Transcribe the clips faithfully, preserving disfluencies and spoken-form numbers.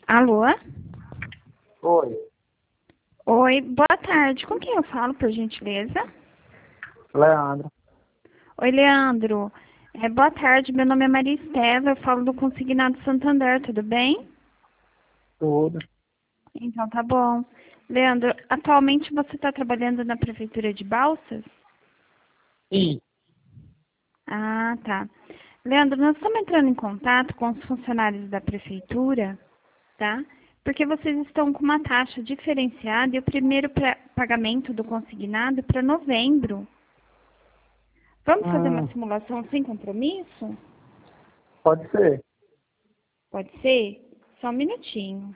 Alô? Oi, Oi, boa tarde. Com quem eu falo, por gentileza? Leandro. Oi, Leandro. É, boa tarde, meu nome é Maria Estela, eu falo do Consignado Santander, tudo bem? Tudo. Então tá bom. Leandro, atualmente você está trabalhando na Prefeitura de Balsas? Sim. Ah, tá. Leandro, nós estamos entrando em contato com os funcionários da Prefeitura, tá? Porque vocês estão com uma taxa diferenciada e o primeiro pra- pagamento do consignado para novembro. Vamos fazer uma Hum, simulação sem compromisso? pode ser. Pode ser? Só um minutinho.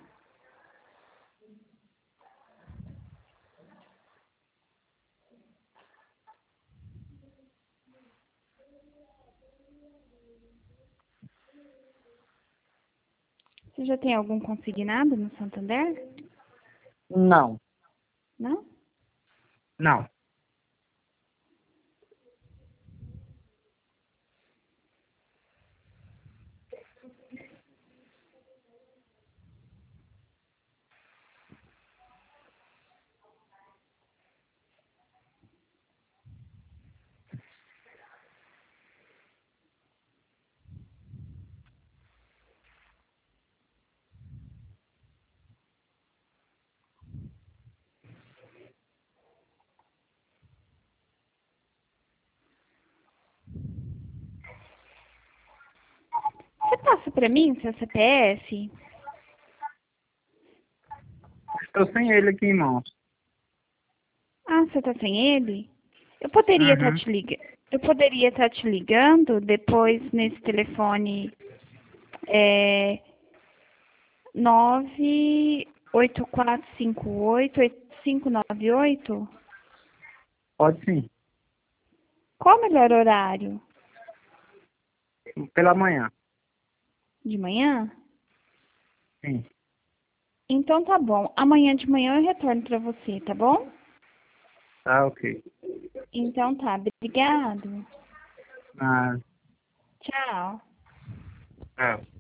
Você já tem algum consignado no Santander? Não, Não? não. Você passa para mim seu C P F? Estou sem ele aqui em mãos. Ah, você tá sem ele? Eu poderia estar Uhum. te ligando. Eu poderia estar te ligando depois nesse telefone é, nove oito quatro cinco oito oito cinco nove oito? Pode sim. Qual o melhor horário? Pela manhã. De manhã? Sim. Então tá bom. Amanhã de manhã eu retorno para você, tá bom? Tá, ok. Então tá. Obrigado. Ah, Tchau. é.